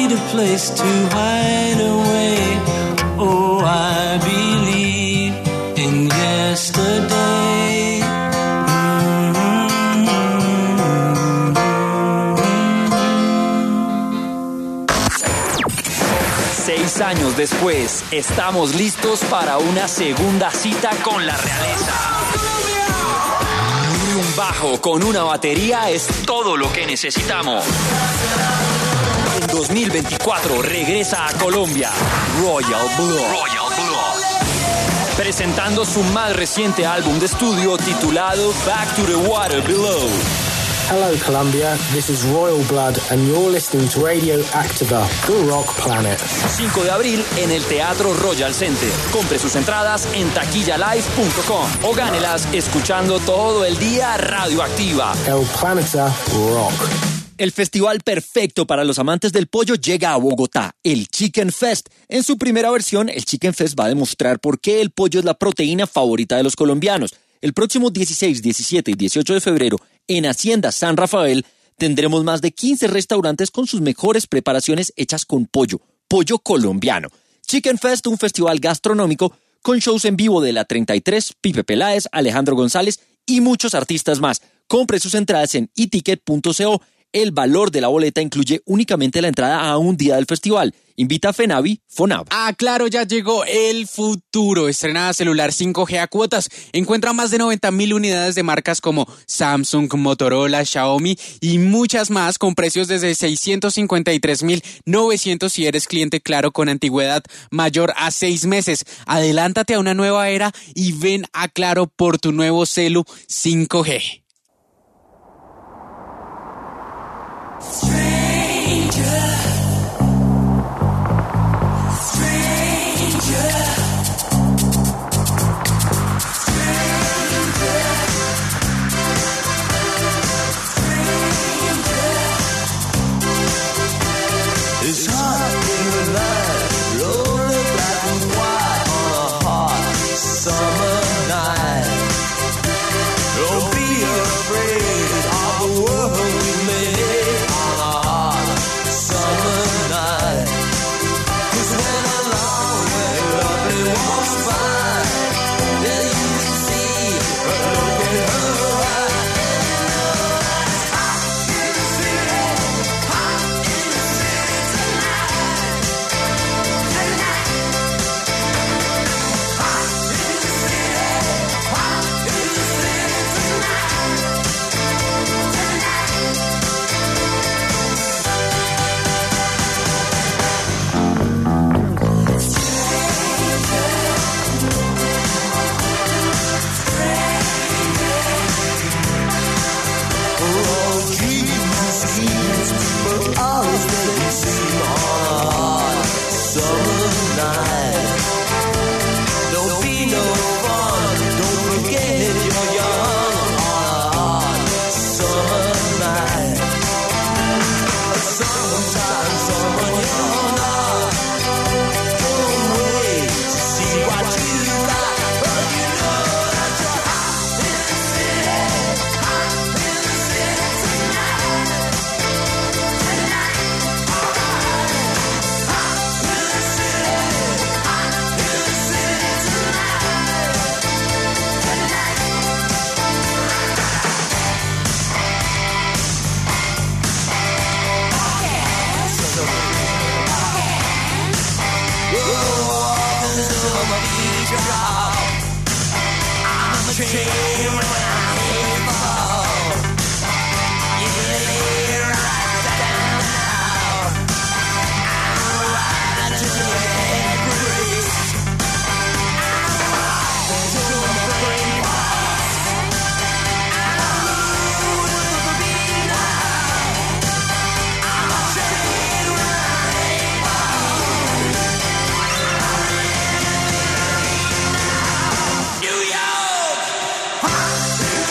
need a place to hide away. Oh, I believe in yesterday. 6 años después, estamos listos para una segunda cita con la realeza. Un bajo con una batería es todo lo que necesitamos. En 2024 regresa a Colombia Royal Blood. Presentando su más reciente álbum de estudio titulado Back to the Water Below. Hello Colombia, this is Royal Blood and you're listening to Radio Activa, the rock planet. 5 de abril en el Teatro Royal Center. Compre sus entradas en taquillalive.com o gánelas escuchando todo el día Radio Activa. El Planeta Rock. El festival perfecto para los amantes del pollo llega a Bogotá, el Chicken Fest. En su primera versión, el Chicken Fest va a demostrar por qué el pollo es la proteína favorita de los colombianos. El próximo 16, 17 y 18 de febrero, en Hacienda San Rafael, tendremos más de 15 restaurantes con sus mejores preparaciones hechas con pollo colombiano. Chicken Fest, un festival gastronómico con shows en vivo de La 33, Pipe Peláez, Alejandro González y muchos artistas más. Compre sus entradas en eticket.co. El valor de la boleta incluye únicamente la entrada a un día del festival. Invita a Fenavi, Fonab. Claro, ya llegó el futuro. Estrenada celular 5G a cuotas. Encuentra más de 90,000 unidades de marcas como Samsung, Motorola, Xiaomi y muchas más con precios desde 653,900 si eres cliente Claro con antigüedad mayor a 6 meses. Adelántate a una nueva era y ven a Claro por tu nuevo celu 5G. It's hot in the night, rolling black and white on a hot summer night. Don't be afraid of the world we made on a hot summer night. 'Cause when a long and lovely walks by, then you can see her look in her eyes. It's hot in the city, hot in the city tonight. Hot in the city, hot in the city Oh, dreams, but always they can see on a hot summer night. Don't be no fun, don't forget you're young on a hot summer night. Sometimes someone you're not, don't wait to see what you got, but you know that you're hot in the city, hot in the city tonight. Hot in the city, hot in the city I'm a train when I fall. You lay right down now. I'm riding till your head breaks. I'm riding till my brain pops. I'm moving with the beat now. I'm a train when I fall. New York, hot.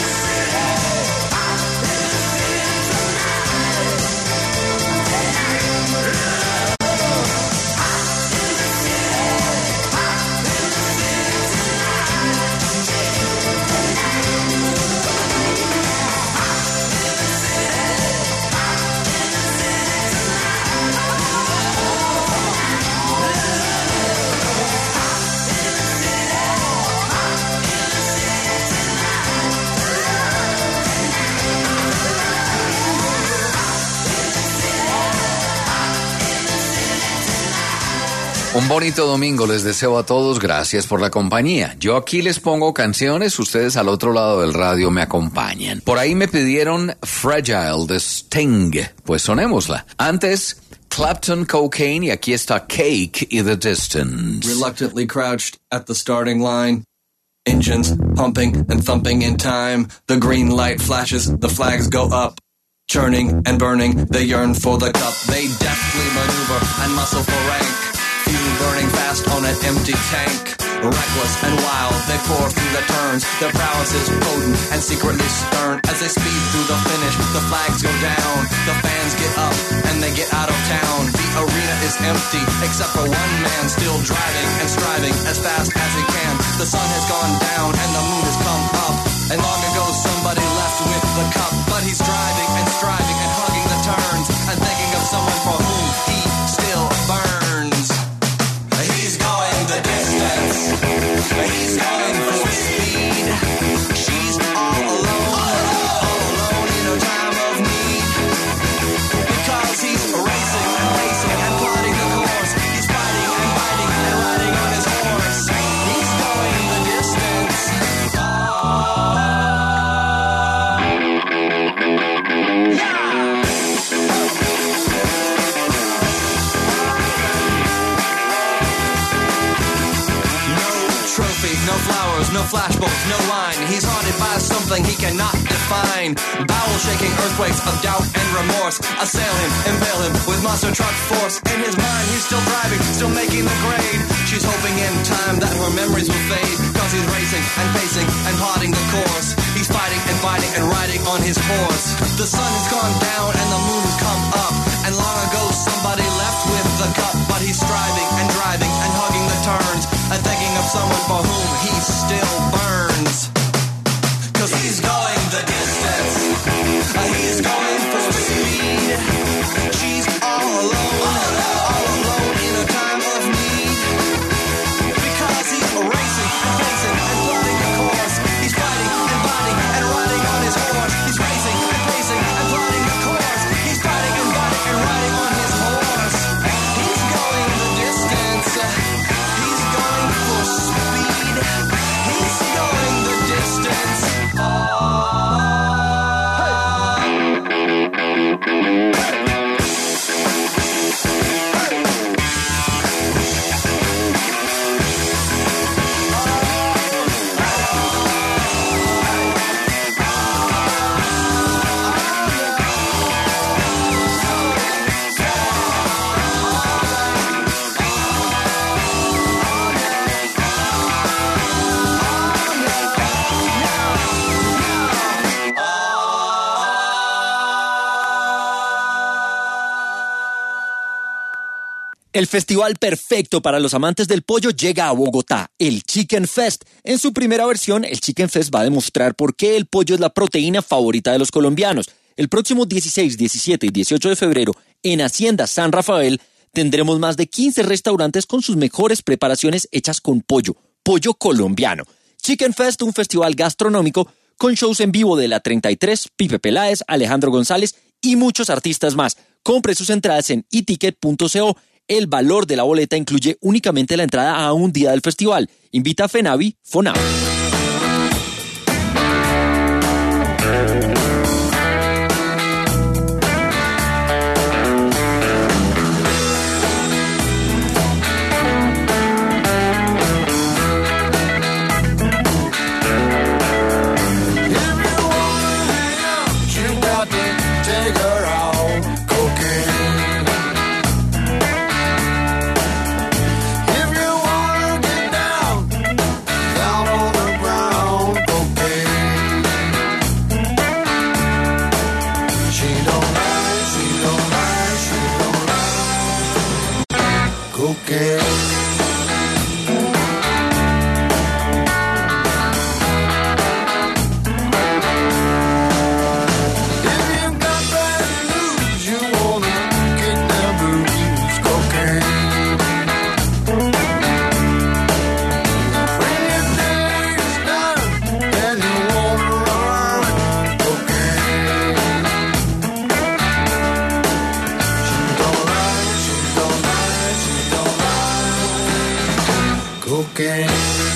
Un bonito domingo les deseo a todos, gracias por la compañía. Yo aquí les pongo canciones, ustedes al otro lado del radio me acompañan. Por ahí me pidieron Fragile de Sting, pues sonémosla. Antes, Clapton Cocaine y aquí está Cake in the Distance. Reluctantly crouched at the starting line. Engines pumping and thumping in time. The green light flashes, the flags go up. Churning and burning, they yearn for the cup. They deftly maneuver and muscle for rank. Fuel burning fast on an empty tank. Reckless and wild, they pour through the turns. Their prowess is potent and secretly stern. As they speed through the finish, the flags go down. The fans get up and they get out of town. The arena is empty, except for one man still driving and striving as fast as he can. The sun has gone down and the moon has come up. And long ago somebody left with the cup. But he's driving and striving and hugging the turns and thinking of someone for whom he still burns. He's going the distance. He's going for speed. She's all alone in her time of need. Because he's racing and pacing and plotting the course. He's fighting and biting and riding on his horse. He's going the distance. No flowers, no flashbulbs, no line. He's haunted by something he cannot define. Bowel-shaking earthquakes of doubt and remorse assail him, impale him with monster truck force. In his mind, he's still driving, still making the grade. She's hoping in time that her memories will fade. Cause he's racing and pacing and plotting the course. He's fighting and fighting and riding on his horse. The sun has gone down and the moon has come up. And long ago somebody left with the cup. But he's striving and driving and hugging the turns and thinking of someone for whom he still burns. Cause he's going the distance. He's going for speed. She's all alone in a time of need. Because he's racing and pacing and plotting the course. He's fighting and fighting and riding on his horse. He's racing and pacing and plotting the course. He's fighting and fighting and riding on his horse. He's going the distance. He's going for speed. He's going the distance. El festival perfecto para los amantes del pollo llega a Bogotá, el Chicken Fest. En su primera versión, el Chicken Fest va a demostrar por qué el pollo es la proteína favorita de los colombianos. El próximo 16, 17 y 18 de febrero, en Hacienda San Rafael, tendremos más de 15 restaurantes con sus mejores preparaciones hechas con pollo colombiano. Chicken Fest, un festival gastronómico con shows en vivo de La 33, Pipe Peláez, Alejandro González y muchos artistas más. Compre sus entradas en eticket.co. El valor de la boleta incluye únicamente la entrada a un día del festival. Invita a FENAVI, FONAVI. cocaine.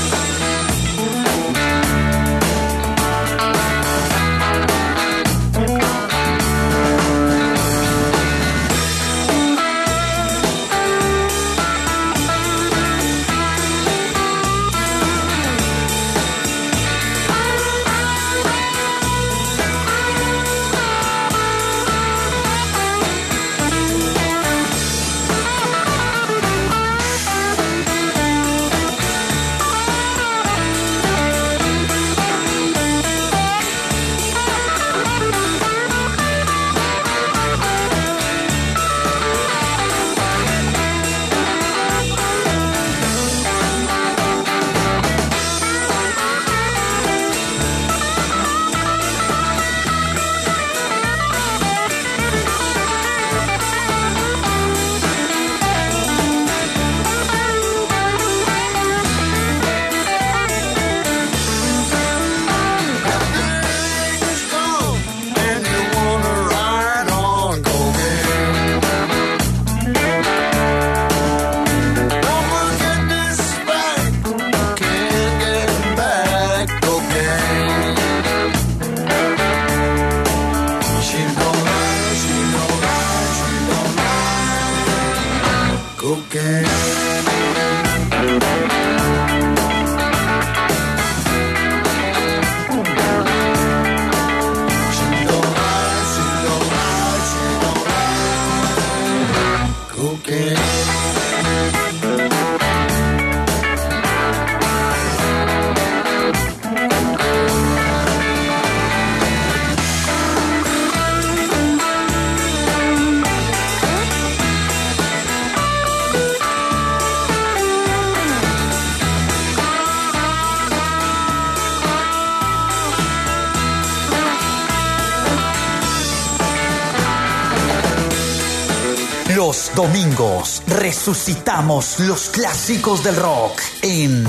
Los domingos resucitamos los clásicos del rock en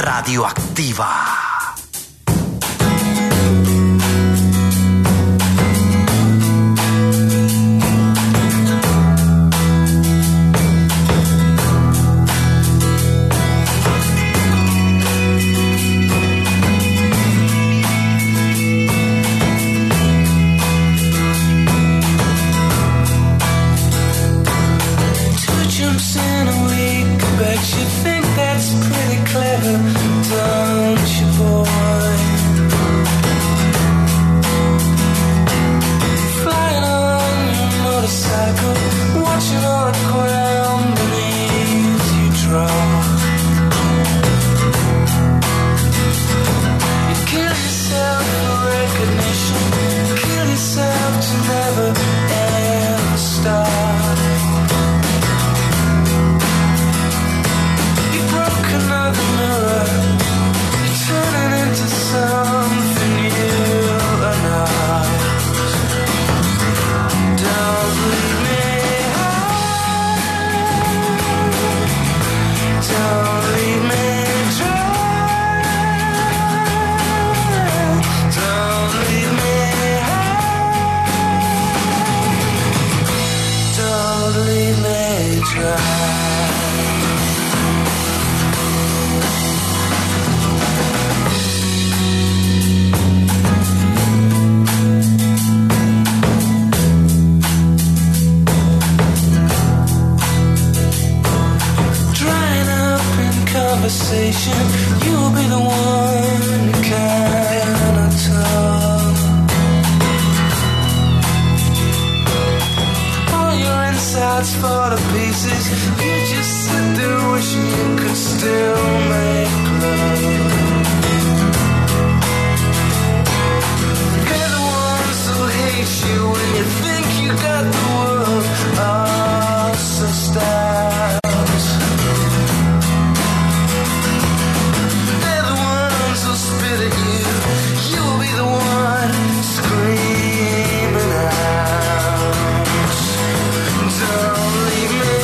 Radioactiva. You'll be the one who cannot tell. All your insides fall to pieces. You just sit there wishing you could still make love. They're the ones who hate you when you think you got the world all sussed out. You'll be the one screaming out. Don't leave me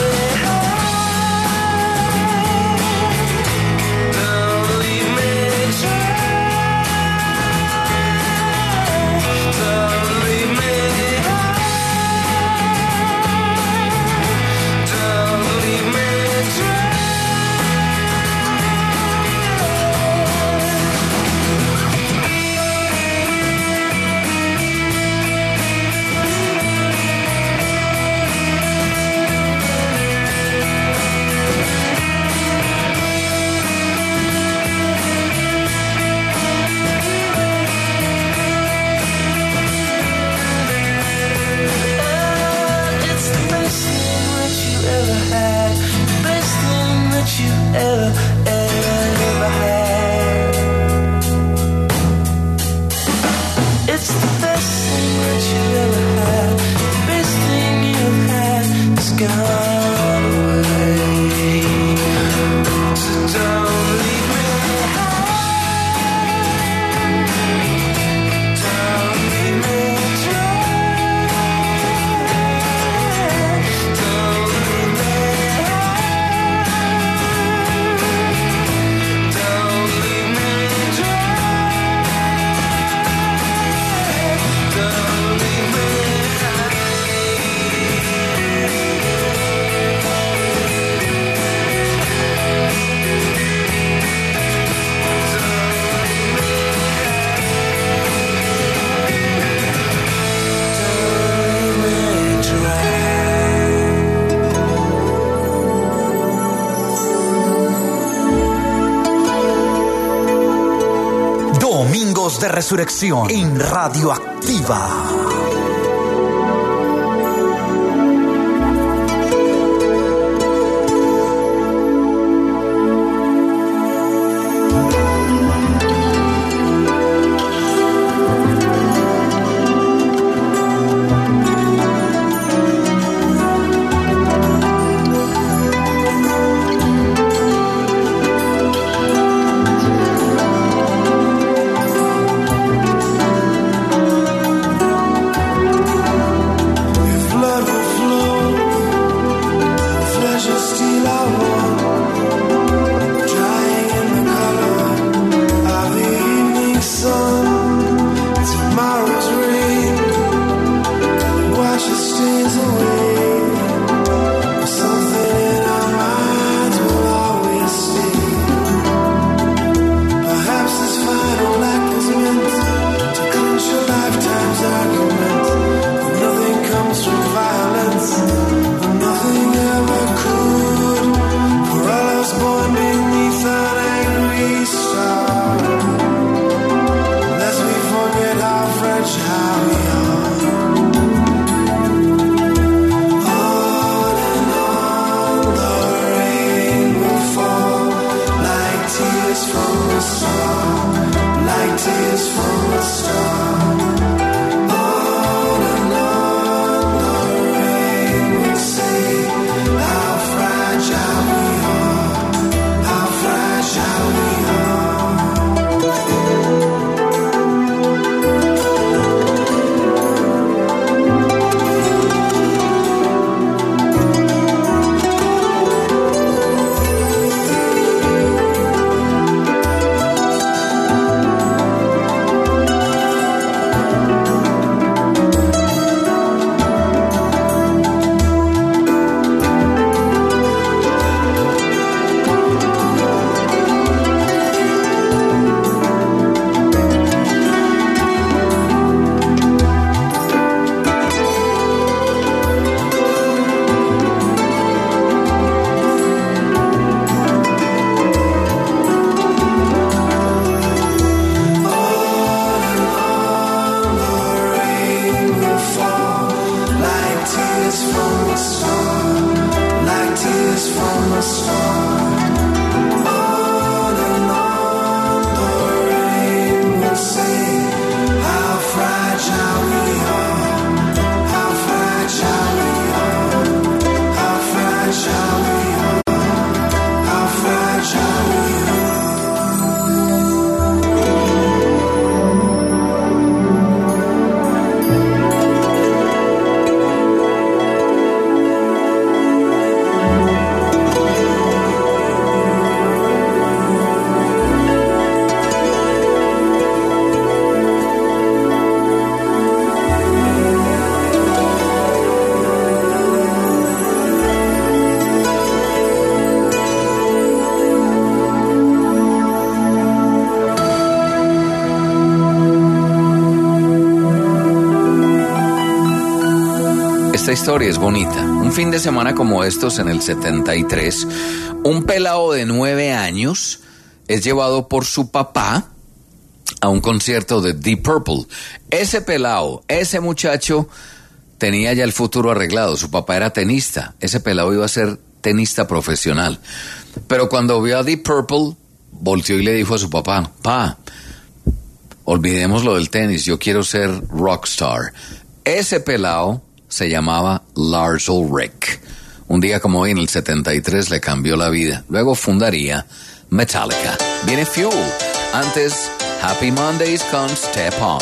high. Don't leave me dry. Don't leave me high. ever had. It's the best thing that you've ever had. The best thing you've had is gone away. So don't leave me high. Don't leave me dry. Don't leave me high. Don't leave me dry. Don't leave me Domingos de Resurrección en Radioactiva. Esta historia es bonita. Un fin de semana como estos en el 73, un pelao de 9 años es llevado por su papá a un concierto de Deep Purple. Ese pelao, ese muchacho tenía ya el futuro arreglado. Su papá era tenista. Ese pelao iba a ser tenista profesional. Pero cuando vio a Deep Purple, volteó y le dijo a su papá, pa, olvidemos lo del tenis, yo quiero ser rockstar. Ese pelao se llamaba Lars Ulrich. Un día como hoy, en el 73, le cambió la vida. Luego fundaría Metallica. Viene Fuel. Antes, Happy Mondays con Step On.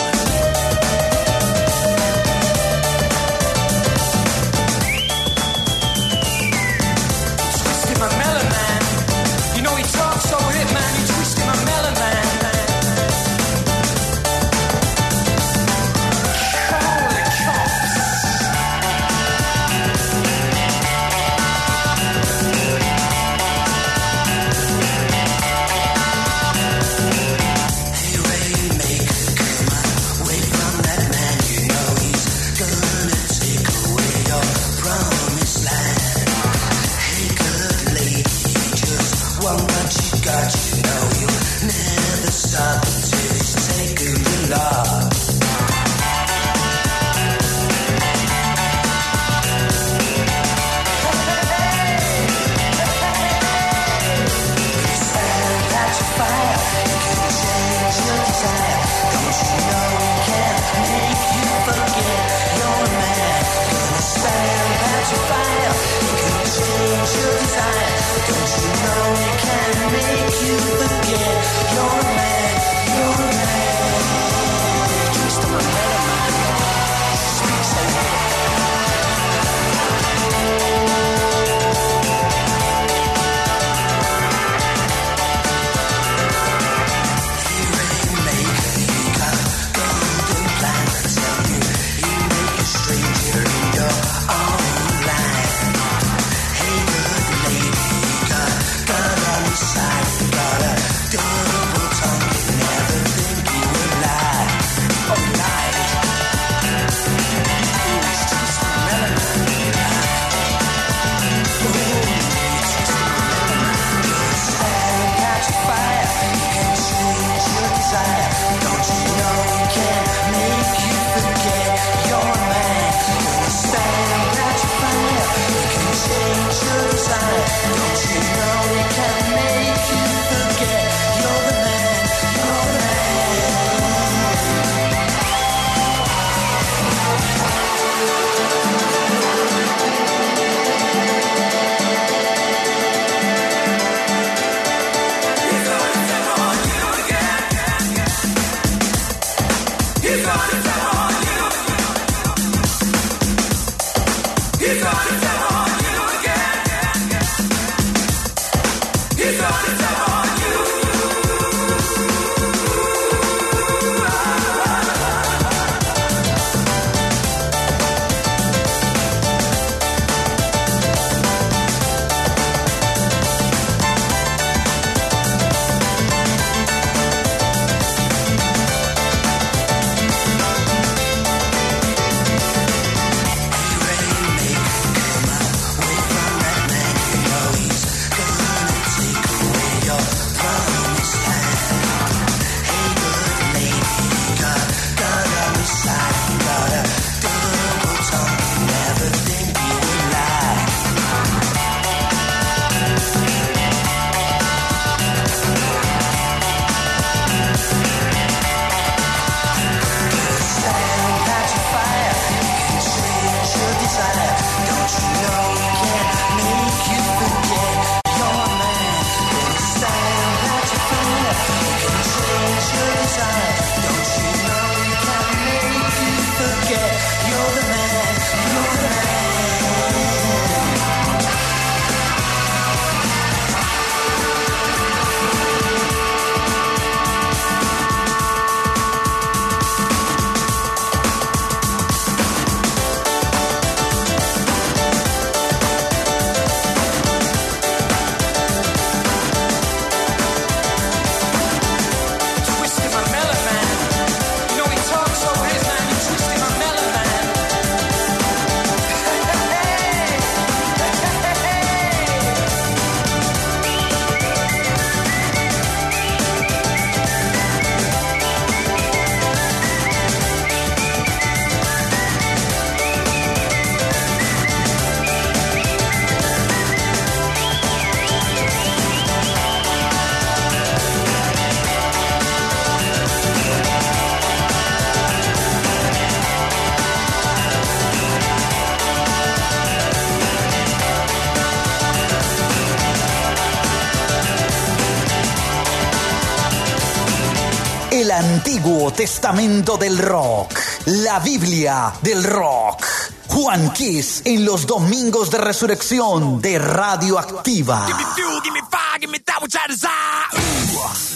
Antiguo Testamento del Rock, la Biblia del Rock. Juan Kiss en los domingos de resurrección de Radioactiva. Give me fuel, give me fire, give me that which I desire.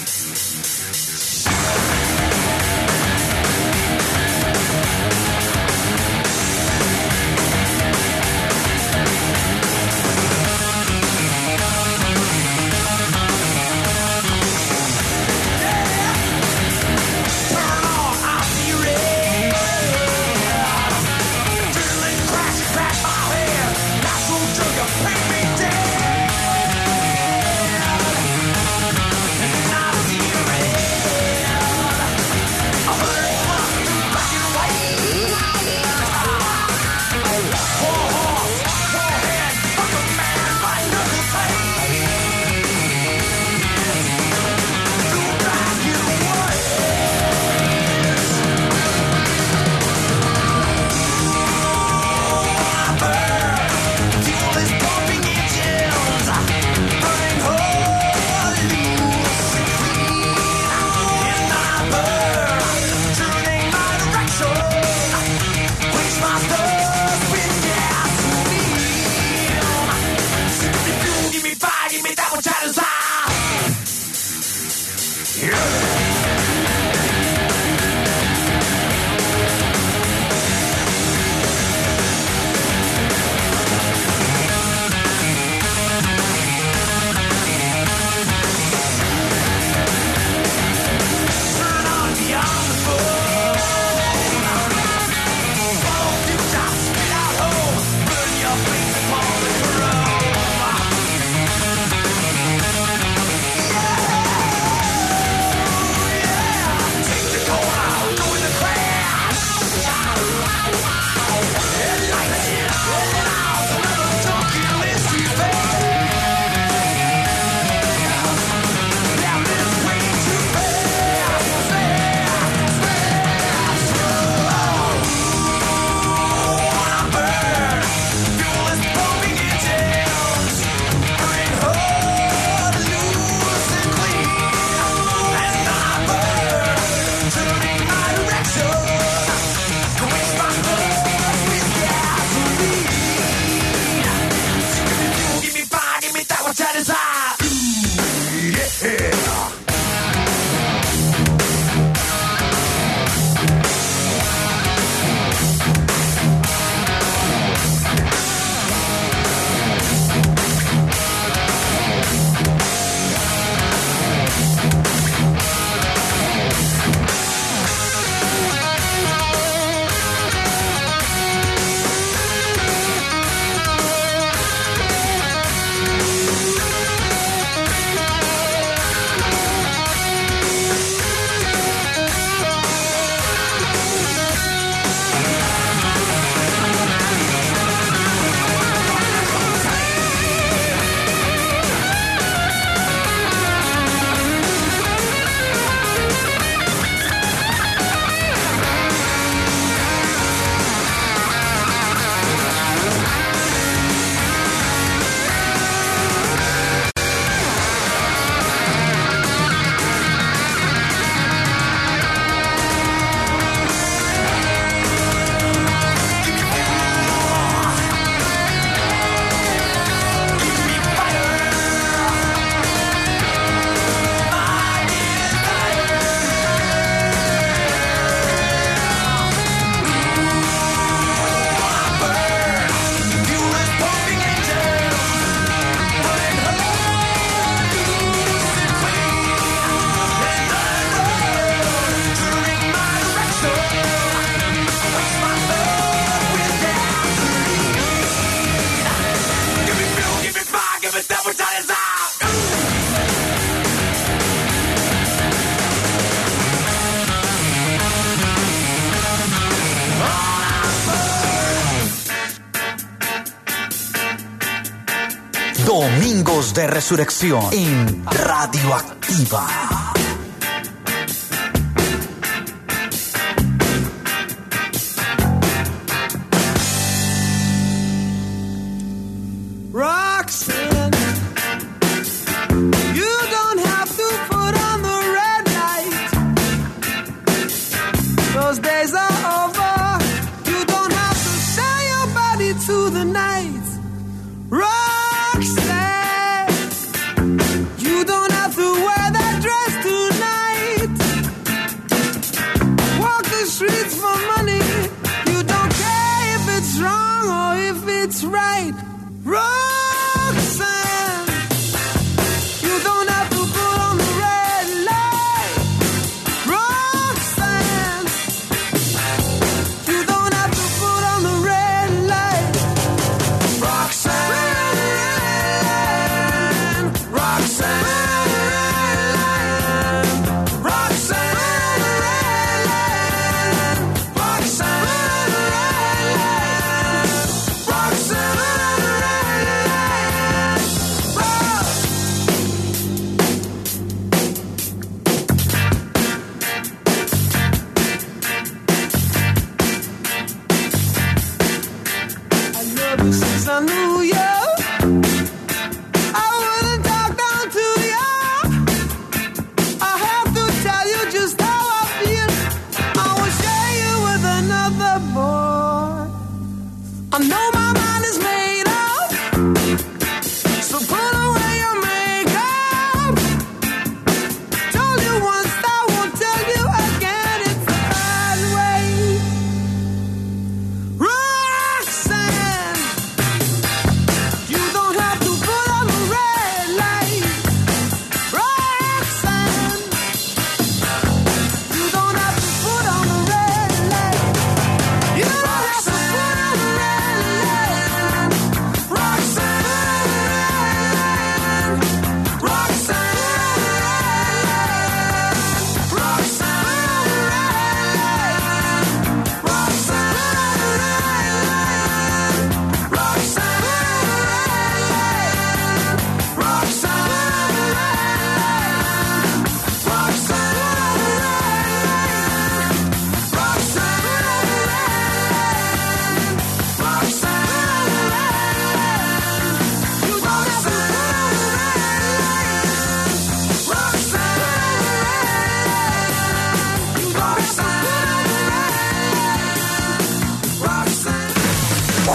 Domingos de Resurrección en Radioactiva. Roxanne, you don't have to put on the red light.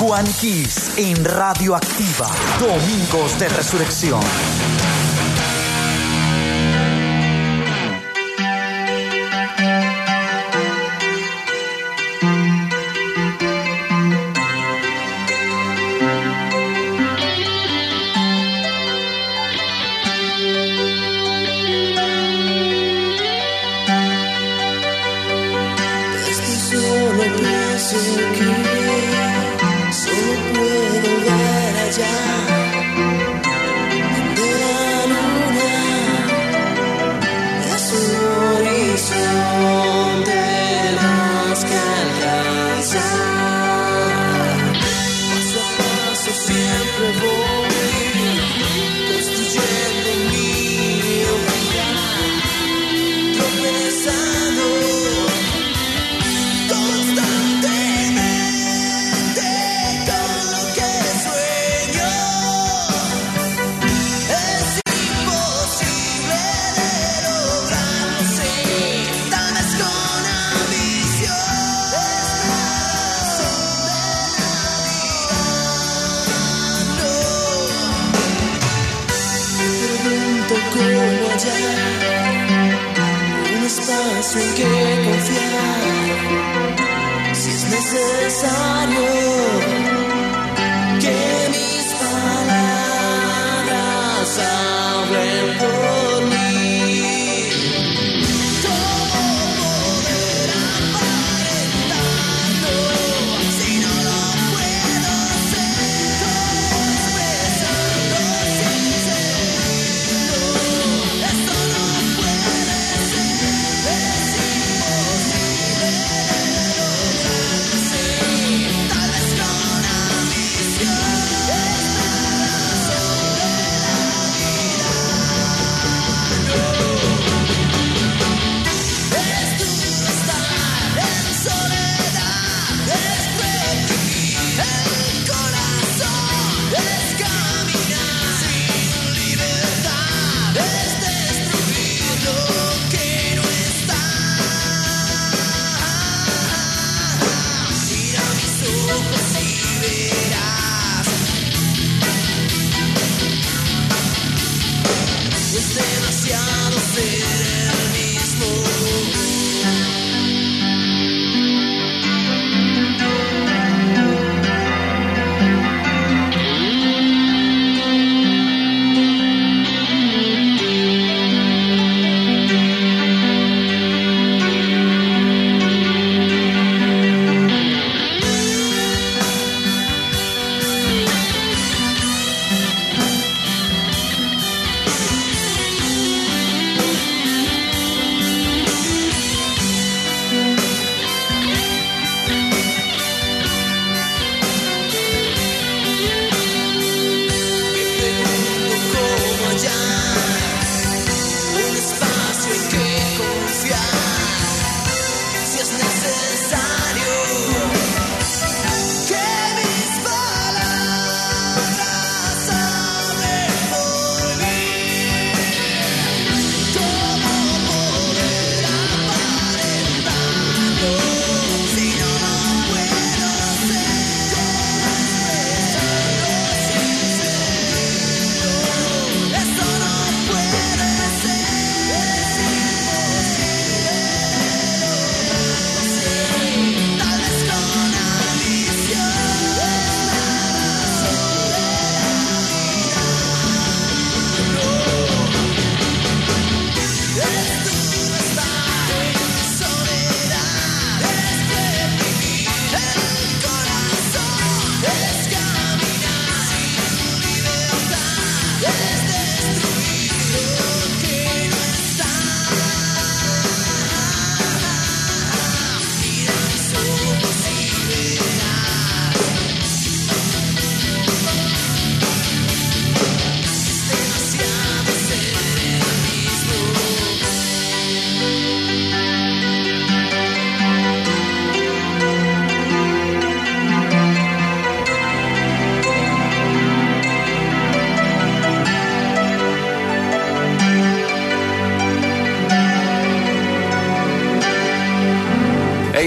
Juan Kiss en Radioactiva. Domingos de Resurrección.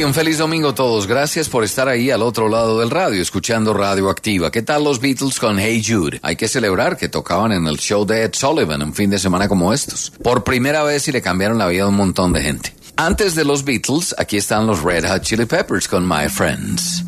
Hey, un feliz domingo a todos. Gracias por estar ahí al otro lado del radio, escuchando Radio Activa. ¿Qué tal los Beatles con Hey Jude? Hay que celebrar que tocaban en el show de Ed Sullivan un fin de semana como estos. Por primera vez y le cambiaron la vida a un montón de gente. Antes de los Beatles, aquí están los Red Hot Chili Peppers con My Friends.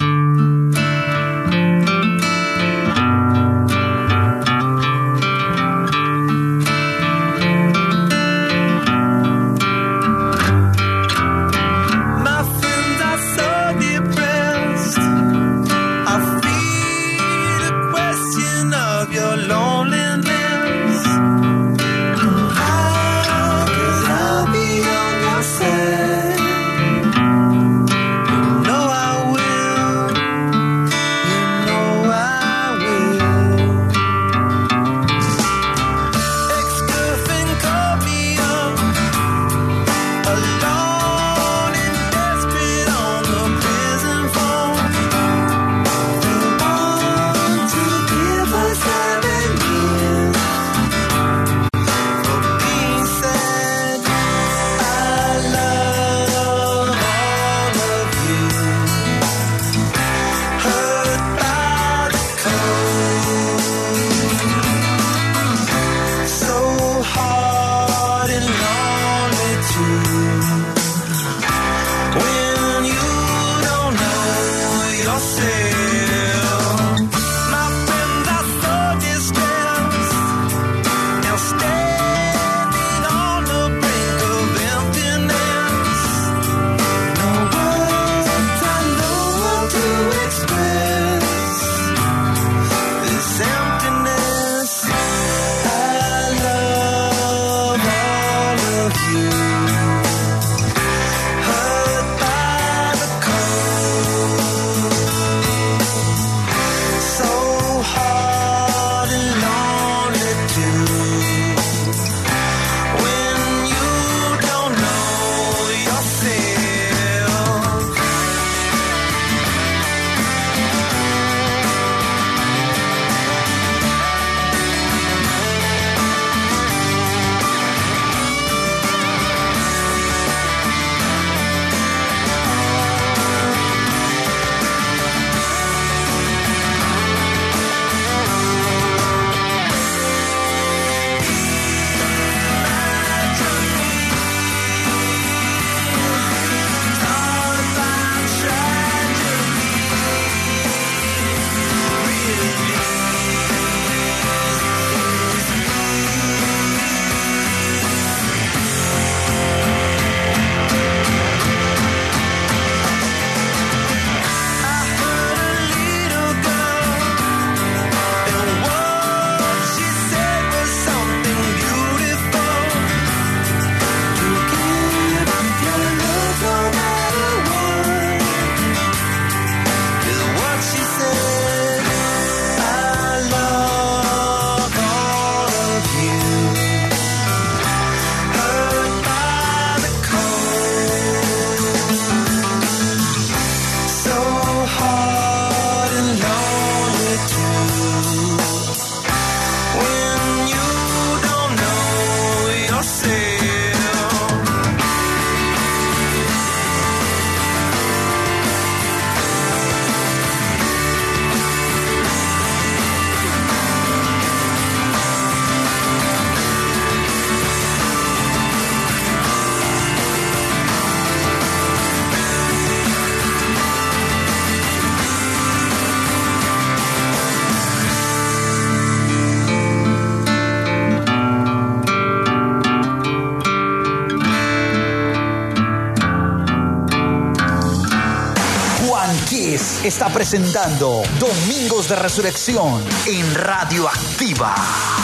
Está presentando Domingos de Resurrección en Radio Activa.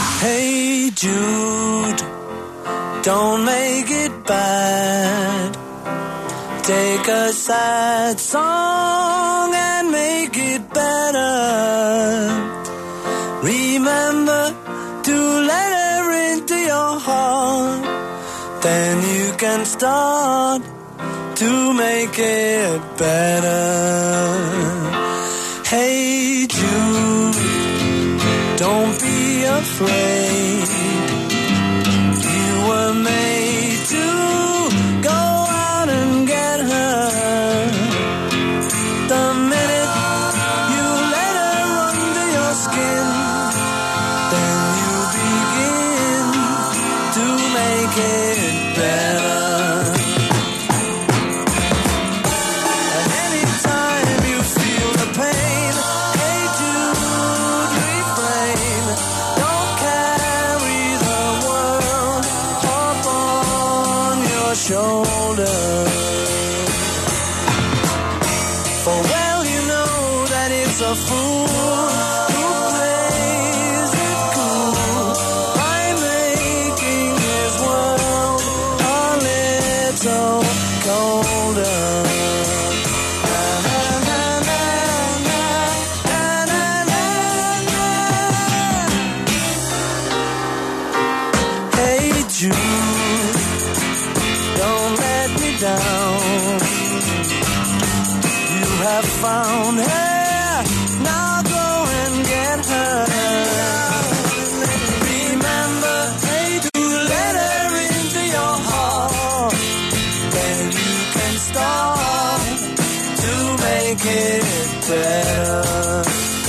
Hey Jude, don't make it bad. Take a sad song and make it better. Remember to let her into your heart. Then you can start to make it better. Hey Jude, don't be afraid. You were made to go out and get her. make it better. And anytime you feel the pain, hey Jude, refrain. Don't carry the world up on your shoulder. For well you know that it's a fool who plays it cool by making his world a little colder. Hey Jude, don't let me down. You have found her, now go and get her. Remember, hey, to let her into your heart. Then you can start to make it better.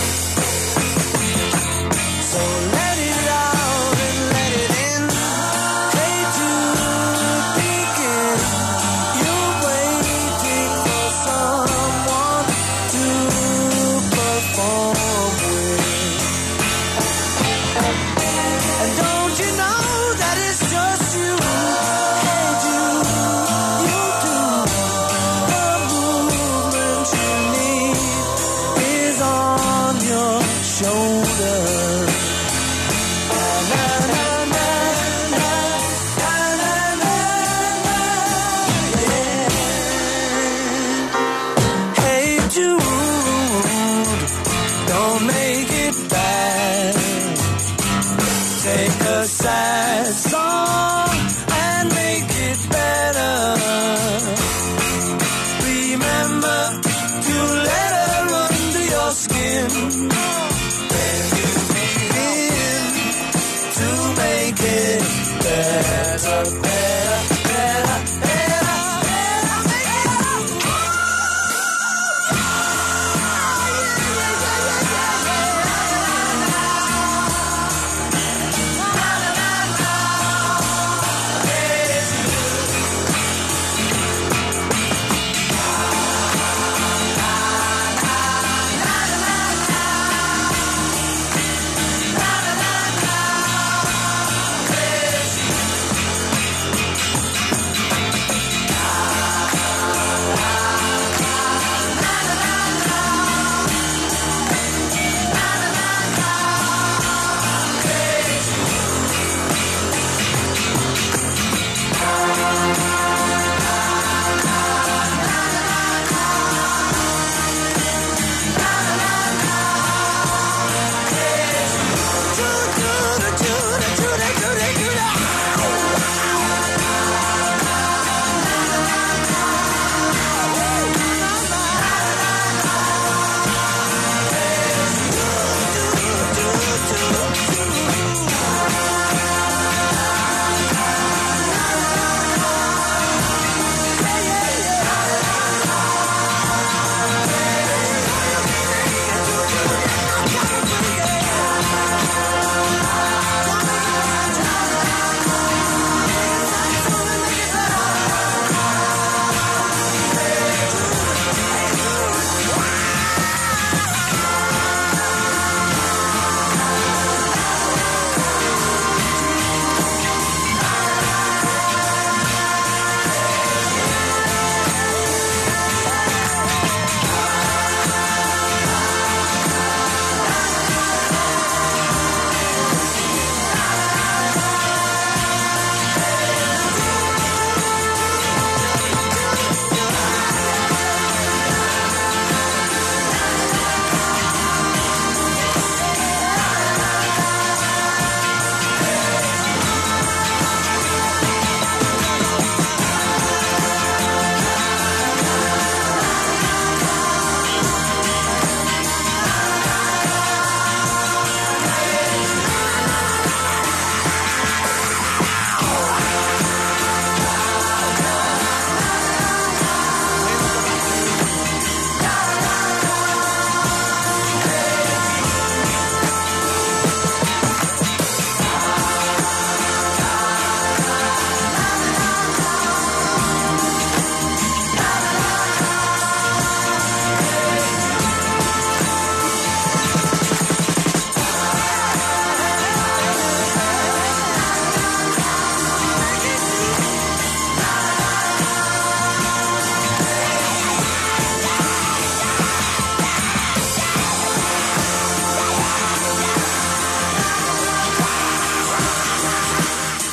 So let it out and let it in. Hey, to begin. You're waiting for someone to perform with. And don't you know that it's just you? Hey, Jude, you do. The movement you need is on your shoulder. Hey Jude, don't make it bad. Take a sad song and make it better. Remember to let her under your skin. Then you begin to make it better, better, better, better, better, make it.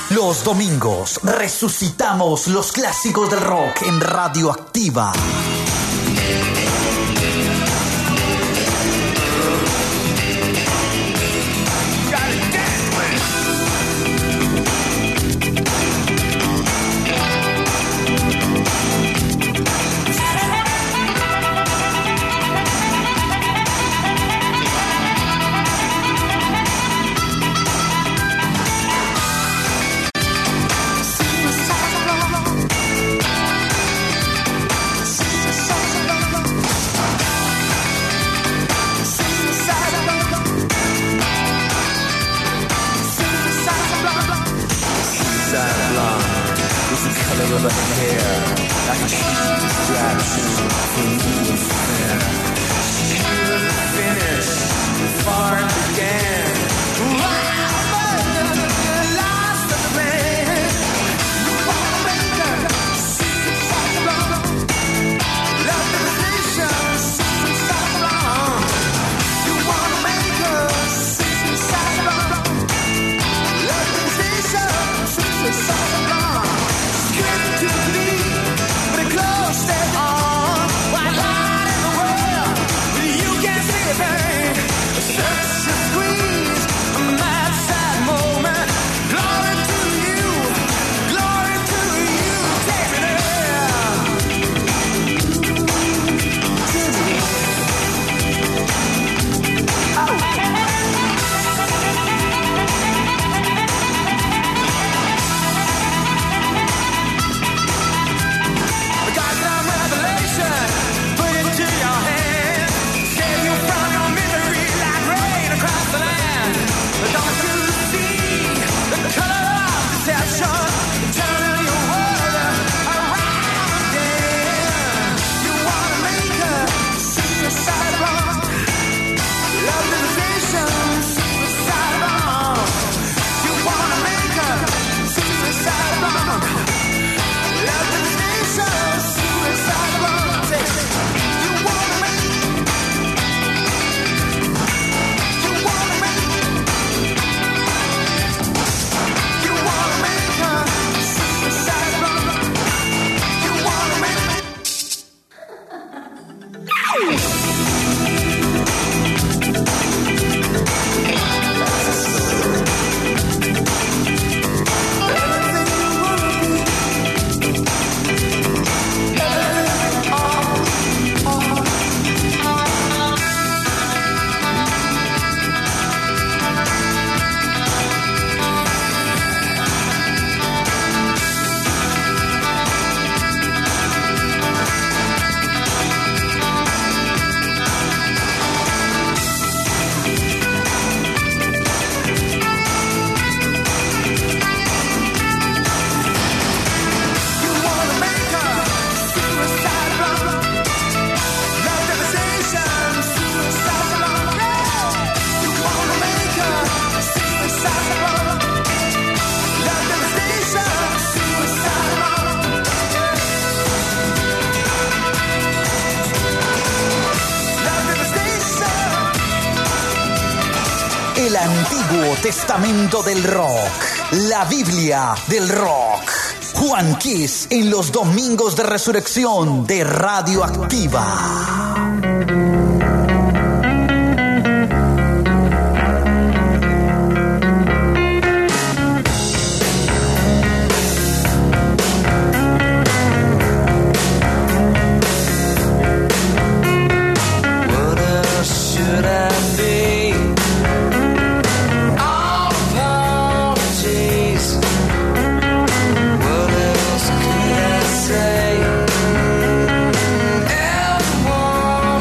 Los domingos resucitamos los clásicos del rock en Radioactiva. El Antiguo Testamento del Rock, la Biblia del Rock. Juan Kiss en los domingos de resurrección de Radioactiva. Everyone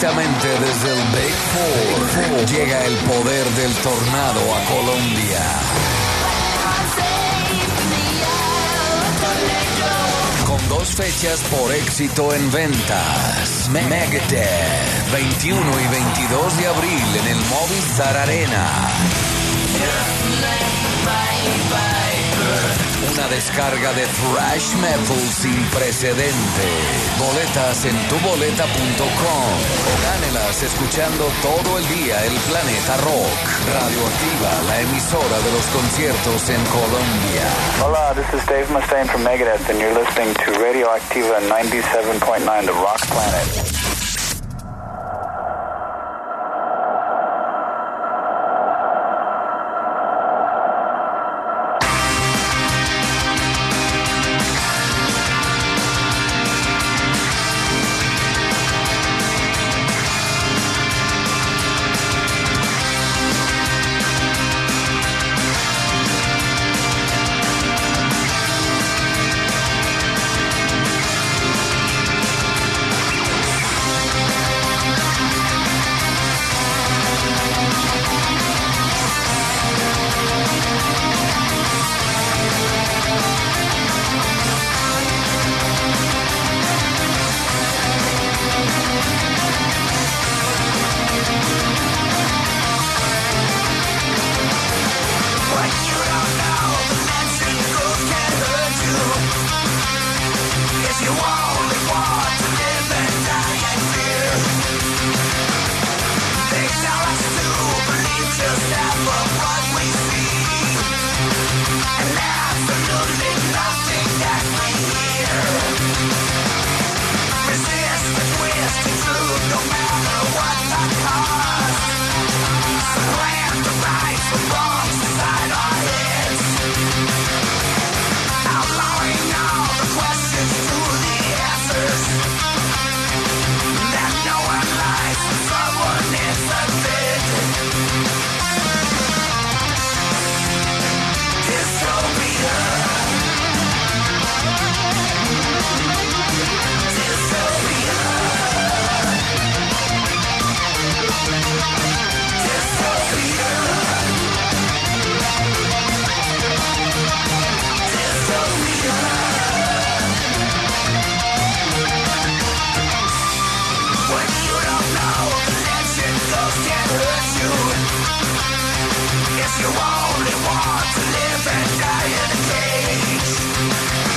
Directamente desde el Big Four llega el poder del tornado a Colombia. Con 2 fechas por éxito en ventas. Megadeth, 21 y 22 de abril en el Movistar Arena. Una descarga de thrash metal sin precedente. Boletas en tuboleta.com o gánelas escuchando todo el día el Planeta Rock. Radioactiva, la emisora de los conciertos en Colombia. Hola, this is Dave Mustaine from Megadeth and you're listening to Radioactiva 97.9, The Rock Planet.